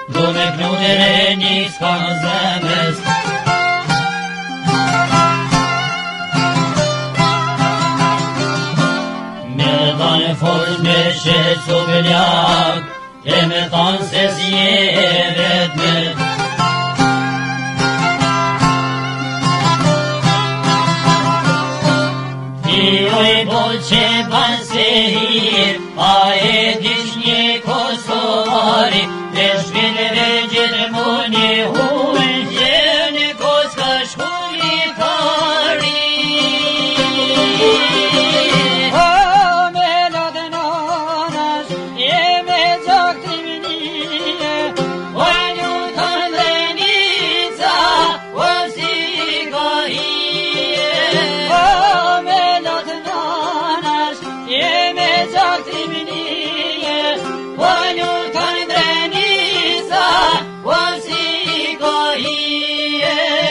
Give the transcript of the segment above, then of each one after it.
Dumek nudere niskan zemest. Me thanë fos me shetë su bëljak, e me thanë se zjevet me. Oj bol që ban se hir, a e dish një Kosovari, dhe shpinëve gjithë muni hunë, gjene Koska shkulli kari. O me lodë nonash, e me gjok të minije, O një të ndrenica, o si ka hije. o me lodë nonash, e me gjok të minije, O një të ndrenica, o si ka hije.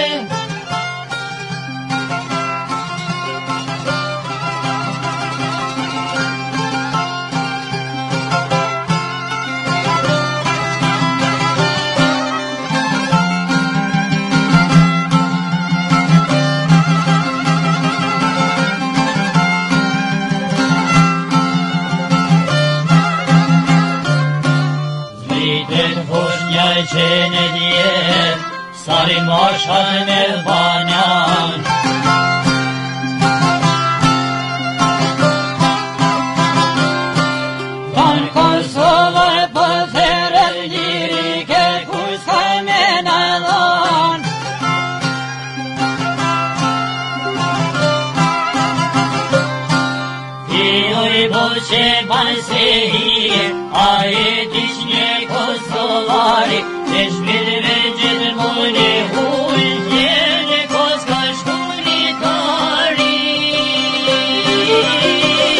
Zbritën fush një qenë djetë, sari mashal me banjan. Tanë Kosovë për therët lirike, kur s'ka me në dhonë. Oj bol që ban se hir, a e dish një Kosovari, dhe shpinëve gjithë muni hunë, gjene Koska shkulli kari.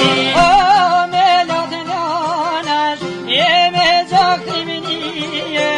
O me lodë nonash, e me gjok të minije,